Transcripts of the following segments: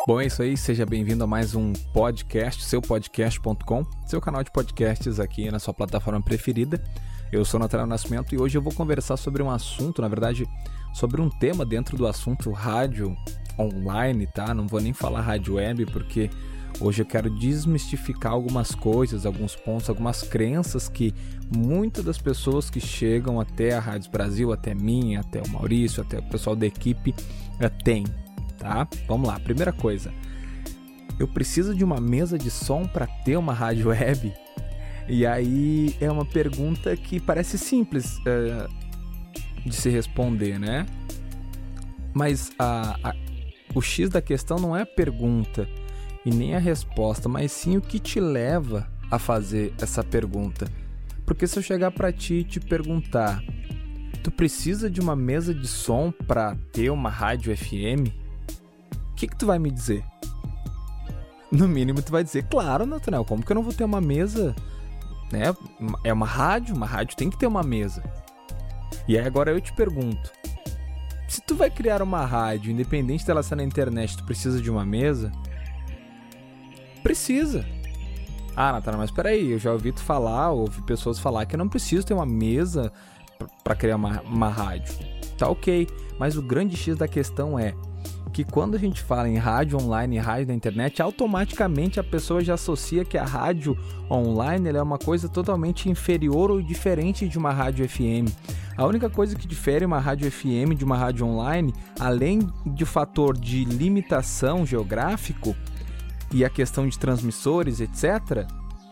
Bom, é isso aí, seja bem-vindo a mais um podcast, seupodcast.com, seu canal de podcasts aqui na sua plataforma preferida. Eu sou Nathanael Nascimento e hoje eu vou conversar sobre um assunto, na verdade, sobre um tema dentro do assunto rádio online, tá? Não vou nem falar rádio web, porque hoje eu quero desmistificar algumas coisas, alguns pontos, algumas crenças que muitas das pessoas que chegam até a Rádio Brasil, até mim, até o Maurício, até o pessoal da equipe, têm. Tá? Vamos lá, primeira coisa, eu preciso de uma mesa de som para ter uma rádio web? E aí é uma pergunta que parece simples de se responder, né? Mas o X da questão não é a pergunta e nem a resposta, mas sim o que te leva a fazer essa pergunta. Porque se eu chegar para ti e te perguntar, tu precisa de uma mesa de som para ter uma rádio FM? O que tu vai me dizer? No mínimo tu vai dizer, claro, Nathanael, como que eu não vou ter uma mesa? Né? É uma rádio tem que ter uma mesa. E aí agora eu te pergunto, se tu vai criar uma rádio, independente dela ser na internet, tu precisa de uma mesa? Precisa. Ah, Nathanael, mas peraí, eu já ouvi tu falar, ouvi pessoas falar que eu não preciso ter uma mesa para criar uma rádio. Tá ok, mas o grande X da questão é que quando a gente fala em rádio online e rádio na internet, automaticamente a pessoa já associa que a rádio online ela é uma coisa totalmente inferior ou diferente de uma rádio FM. A única coisa que difere uma rádio FM de uma rádio online, além do fator de limitação geográfico e a questão de transmissores, etc.,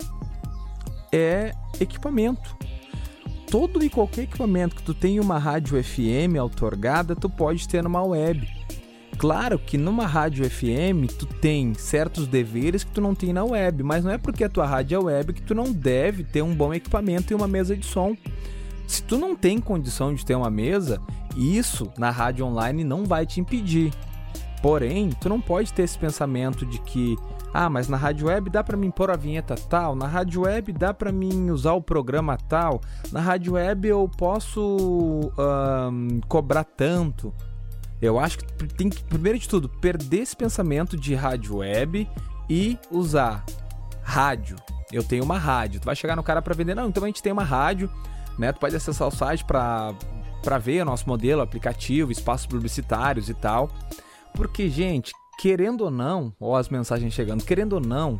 é equipamento. Todo e qualquer equipamento que tu tenha uma rádio FM outorgada, tu pode ter numa web. Claro que numa rádio FM tu tem certos deveres que tu não tem na web, mas não é porque a tua rádio é web que tu não deve ter um bom equipamento e uma mesa de som. Se tu não tem condição de ter uma mesa, isso na rádio online não vai te impedir. Porém, tu não pode ter esse pensamento de que mas na rádio web dá pra mim pôr a vinheta tal, na rádio web dá pra mim usar o programa tal, na rádio web eu posso cobrar tanto. Eu acho que tem que, primeiro de tudo, perder esse pensamento de rádio web e usar rádio. Eu tenho uma rádio. Tu vai chegar no cara para vender, não, então a gente tem uma rádio, né? Tu pode acessar o site para ver o nosso modelo, aplicativo, espaços publicitários e tal. Porque, gente, querendo ou não, ou as mensagens chegando, querendo ou não,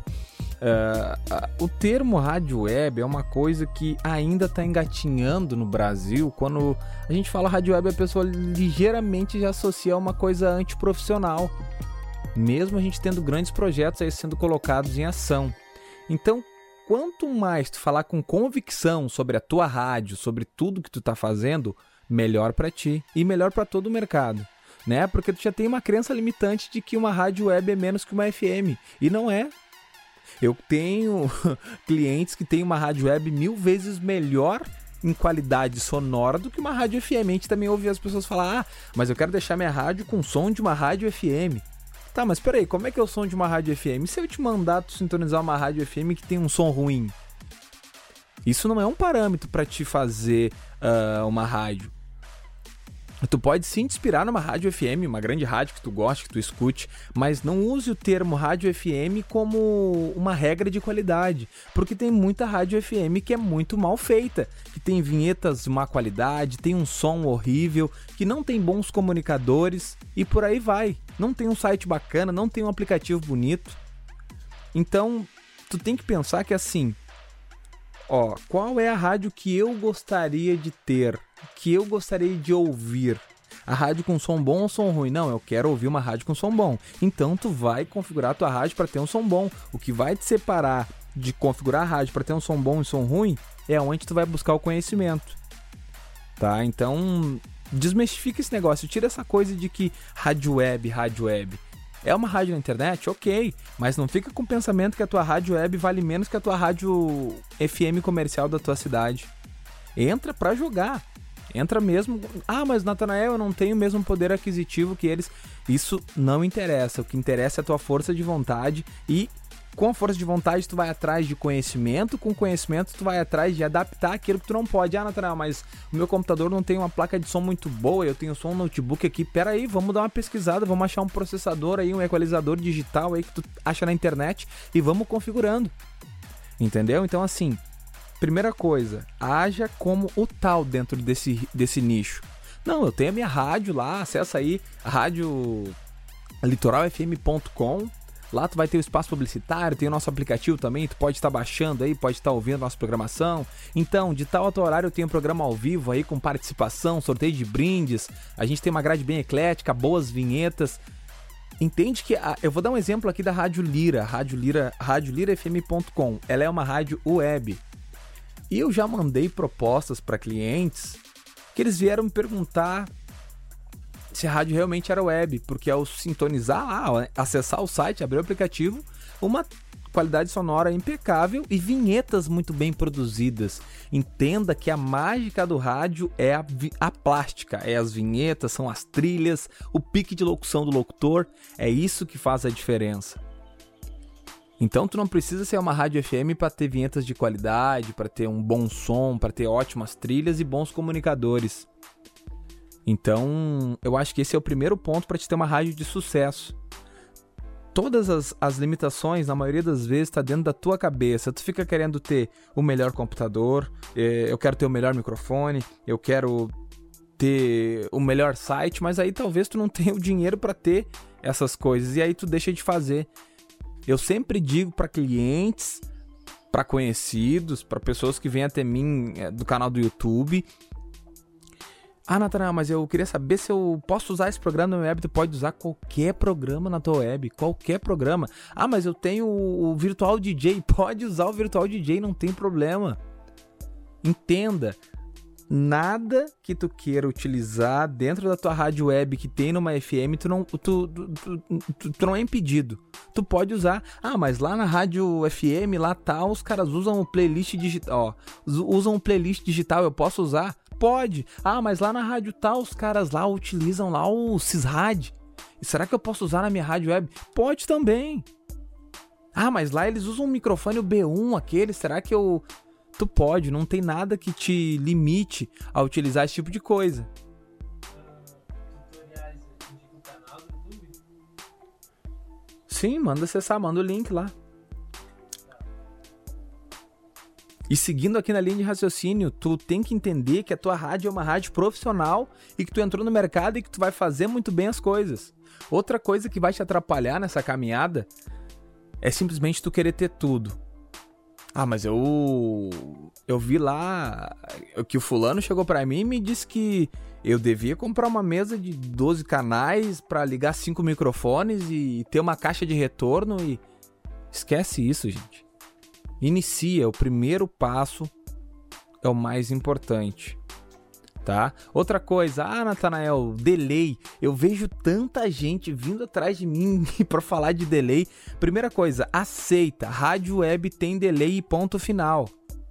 o termo rádio web é uma coisa que ainda está engatinhando no Brasil. Quando a gente fala rádio web, a pessoa ligeiramente já associa a uma coisa antiprofissional, mesmo a gente tendo grandes projetos aí sendo colocados em ação. Então, quanto mais tu falar com convicção sobre a tua rádio, sobre tudo que tu está fazendo, melhor para ti e melhor para todo o mercado, né? Porque tu já tem uma crença limitante de que uma rádio web é menos que uma FM, e não é. Eu tenho clientes que têm uma rádio web 1000 vezes melhor em qualidade sonora do que uma rádio FM. A gente também ouve as pessoas falar, mas eu quero deixar minha rádio com som de uma rádio FM. Tá, mas peraí, como é que é o som de uma rádio FM? Se eu te mandar tu sintonizar uma rádio FM que tem um som ruim? Isso não é um parâmetro para te fazer uma rádio. Tu pode sim te inspirar numa rádio FM, uma grande rádio que tu goste, que tu escute, mas não use o termo rádio FM como uma regra de qualidade, porque tem muita rádio FM que é muito mal feita, que tem vinhetas de má qualidade, tem um som horrível, que não tem bons comunicadores e por aí vai. Não tem um site bacana, não tem um aplicativo bonito. Então, tu tem que pensar que assim, qual é a rádio que eu gostaria de ter? Que eu gostaria de ouvir? A rádio com som bom ou som ruim? Não, eu quero ouvir uma rádio com som bom. Então tu vai configurar a tua rádio para ter um som bom. O que vai te separar de configurar a rádio para ter um som bom e som ruim é onde tu vai buscar o conhecimento. Tá? Então desmistifica esse negócio, tira essa coisa de que rádio web. É uma rádio na internet? Ok, mas não fica com o pensamento que a tua rádio web vale menos que a tua rádio FM comercial da tua cidade. Entra pra jogar. Entra mesmo. Mas Nathanael, eu não tenho o mesmo poder aquisitivo que eles. Isso não interessa. O que interessa é a tua força de vontade e Com a força de vontade, tu vai atrás de conhecimento. Com conhecimento, tu vai atrás de adaptar aquilo que tu não pode. Ah, Natanael, mas o meu computador não tem uma placa de som muito boa, eu tenho só um notebook aqui. Pera aí, vamos dar uma pesquisada, vamos achar um processador aí, um equalizador digital aí que tu acha na internet e vamos configurando. Entendeu? Então, assim, primeira coisa, haja como o tal dentro desse nicho. Não, eu tenho a minha rádio lá, acessa aí, rádio litoralfm.com. Lá tu vai ter o espaço publicitário, tem o nosso aplicativo também, tu pode estar baixando aí, pode estar ouvindo a nossa programação. Então, de tal a tal horário eu tenho um programa ao vivo aí com participação, sorteio de brindes, a gente tem uma grade bem eclética, boas vinhetas. Entende que, eu vou dar um exemplo aqui da Rádio Lira, radiolirafm.com, ela é uma rádio web. E eu já mandei propostas para clientes que eles vieram me perguntar se a rádio realmente era web, porque ao sintonizar lá, acessar o site, abrir o aplicativo, uma qualidade sonora impecável e vinhetas muito bem produzidas. Entenda que a mágica do rádio é a plástica, é as vinhetas, são as trilhas, o pique de locução do locutor, é isso que faz a diferença. Então tu não precisa ser uma rádio FM para ter vinhetas de qualidade, para ter um bom som, para ter ótimas trilhas e bons comunicadores. Então, eu acho que esse é o primeiro ponto para te ter uma rádio de sucesso. Todas as limitações, na maioria das vezes, está dentro da tua cabeça. Tu fica querendo ter o melhor computador, eu quero ter o melhor microfone, eu quero ter o melhor site, mas aí talvez tu não tenha o dinheiro para ter essas coisas e aí tu deixa de fazer. Eu sempre digo para clientes, para conhecidos, para pessoas que vêm até mim do canal do YouTube: ah, Natanael, mas eu queria saber se eu posso usar esse programa na minha web. Tu pode usar qualquer programa na tua web, qualquer programa. Ah, mas eu tenho o Virtual DJ. Pode usar o Virtual DJ, não tem problema. Entenda, nada que tu queira utilizar dentro da tua rádio web que tem numa FM, tu não é impedido. Tu pode usar. Ah, mas lá na rádio FM, lá tal, os caras usam o playlist digital. Usam um playlist digital, eu posso usar? Pode. Ah, mas lá na rádio tal, os caras lá utilizam lá o Cisrad. E será que eu posso usar na minha rádio web? Pode também. Ah, mas lá eles usam um microfone, o B1, aquele, será que eu... Tu pode, não tem nada que te limite a utilizar esse tipo de coisa. Tutoriais, indica um canal do YouTube? Sim, manda acessar, manda o link lá. E seguindo aqui na linha de raciocínio, tu tem que entender que a tua rádio é uma rádio profissional e que tu entrou no mercado e que tu vai fazer muito bem as coisas. Outra coisa que vai te atrapalhar nessa caminhada é simplesmente tu querer ter tudo. Ah, mas eu vi lá que o fulano chegou pra mim e me disse que eu devia comprar uma mesa de 12 canais pra ligar 5 microfones e ter uma caixa de retorno e... Esquece isso, gente. Inicia, o primeiro passo é o mais importante, tá? Outra coisa, Natanael, delay. Eu vejo tanta gente vindo atrás de mim para falar de delay. Primeira coisa, aceita, rádio web tem delay e ponto final.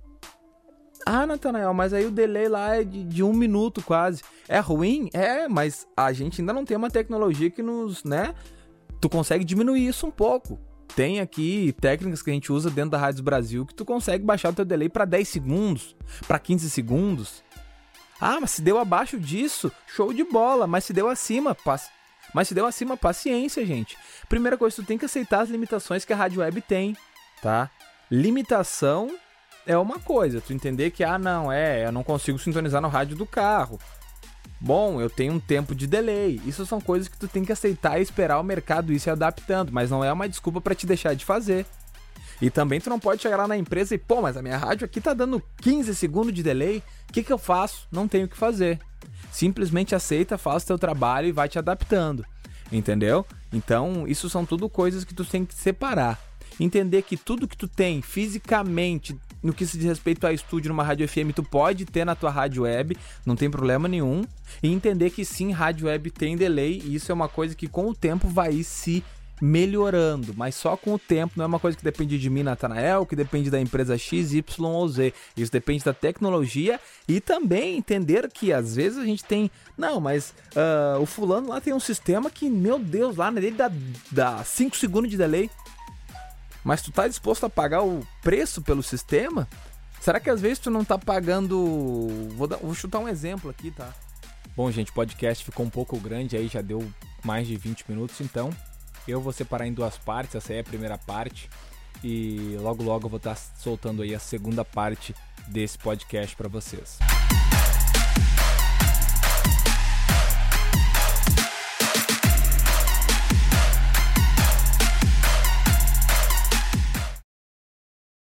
Ah, Natanael, mas aí o delay lá é de 1 minuto quase. É ruim? É, mas a gente ainda não tem uma tecnologia que nos, né? Tu consegue diminuir isso um pouco. Tem aqui técnicas que a gente usa dentro da Rádios Brasil que tu consegue baixar o teu delay para 10 segundos, para 15 segundos. Ah, mas se deu abaixo disso, show de bola. Mas se deu acima, paciência, gente. Primeira coisa, tu tem que aceitar as limitações que a rádio web tem, tá? Limitação é uma coisa, tu entender que, eu não consigo sintonizar no rádio do carro. Bom, eu tenho um tempo de delay. Isso são coisas que tu tem que aceitar e esperar o mercado ir se adaptando, mas não é uma desculpa pra te deixar de fazer. E também tu não pode chegar lá na empresa e, mas a minha rádio aqui tá dando 15 segundos de delay, o que eu faço? Não tenho o que fazer. Simplesmente aceita, faz o teu trabalho e vai te adaptando, entendeu? Então, isso são tudo coisas que tu tem que separar. Entender que tudo que tu tem fisicamente, no que se diz respeito a estúdio numa rádio FM, tu pode ter na tua rádio web, não tem problema nenhum. E entender que sim, rádio web tem delay, e isso é uma coisa que com o tempo vai se melhorando, mas só com o tempo, não é uma coisa que depende de mim, Natanael, que depende da empresa X, Y ou Z. Isso depende da tecnologia e também entender que às vezes a gente tem... Não, mas o fulano lá tem um sistema que, meu Deus, lá nele dá 5 segundos de delay. mas tu tá disposto a pagar o preço pelo sistema? Será que às vezes tu não tá pagando... Vou chutar um exemplo aqui, tá? Bom, gente, o podcast ficou um pouco grande aí, já deu mais de 20 minutos, então eu vou separar em 2 partes, essa aí é a primeira parte, e logo eu vou estar soltando aí a segunda parte desse podcast para vocês.